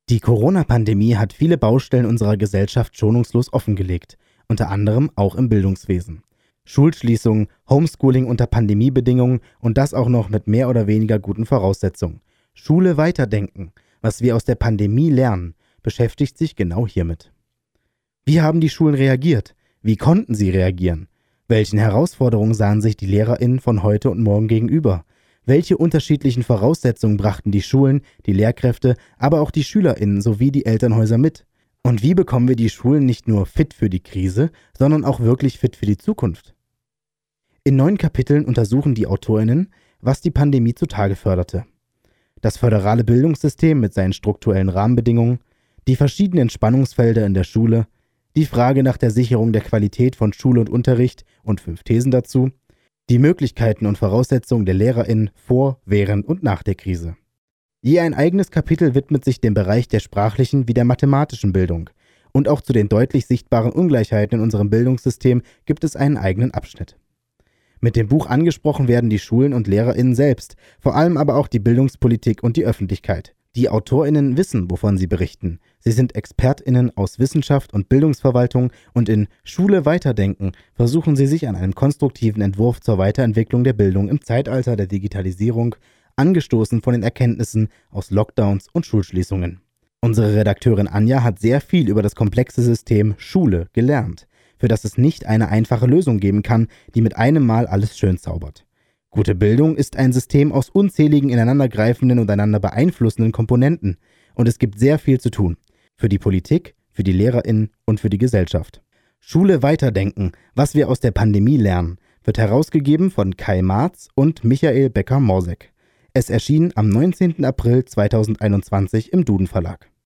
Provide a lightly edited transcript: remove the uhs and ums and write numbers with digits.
Die Corona-Pandemie hat viele Baustellen unserer Gesellschaft schonungslos offengelegt, unter anderem auch im Bildungswesen. Schulschließungen, Homeschooling unter Pandemiebedingungen und das auch noch mit mehr oder weniger guten Voraussetzungen. Schule weiterdenken, was wir aus der Pandemie lernen, beschäftigt sich genau hiermit. Wie haben die Schulen reagiert? Wie konnten sie reagieren? Welchen Herausforderungen sahen sich die LehrerInnen von heute und morgen gegenüber? Welche unterschiedlichen Voraussetzungen brachten die Schulen, die Lehrkräfte, aber auch die SchülerInnen sowie die Elternhäuser mit? Und wie bekommen wir die Schulen nicht nur fit für die Krise, sondern auch wirklich fit für die Zukunft? In 9 Kapiteln untersuchen die AutorInnen, was die Pandemie zutage förderte. Das föderale Bildungssystem mit seinen strukturellen Rahmenbedingungen, die verschiedenen Spannungsfelder in der Schule, die Frage nach der Sicherung der Qualität von Schule und Unterricht und 5 Thesen dazu, die Möglichkeiten und Voraussetzungen der LehrerInnen vor, während und nach der Krise. Je ein eigenes Kapitel widmet sich dem Bereich der sprachlichen wie der mathematischen Bildung. Und auch zu den deutlich sichtbaren Ungleichheiten in unserem Bildungssystem gibt es einen eigenen Abschnitt. Mit dem Buch angesprochen werden die Schulen und LehrerInnen selbst, vor allem aber auch die Bildungspolitik und die Öffentlichkeit. Die AutorInnen wissen, wovon sie berichten. Sie sind ExpertInnen aus Wissenschaft und Bildungsverwaltung und in Schule weiterdenken versuchen sie sich an einem konstruktiven Entwurf zur Weiterentwicklung der Bildung im Zeitalter der Digitalisierung, angestoßen von den Erkenntnissen aus Lockdowns und Schulschließungen. Unsere Redakteurin Anja hat sehr viel über das komplexe System Schule gelernt, für das es nicht eine einfache Lösung geben kann, die mit einem Mal alles schön zaubert. Gute Bildung ist ein System aus unzähligen ineinandergreifenden und einander beeinflussenden Komponenten und es gibt sehr viel zu tun. Für die Politik, für die LehrerInnen und für die Gesellschaft. Schule weiterdenken, was wir aus der Pandemie lernen, wird herausgegeben von Kai Marz und Michael Becker-Morsek. Es erschien am 19. April 2021 im Duden Verlag.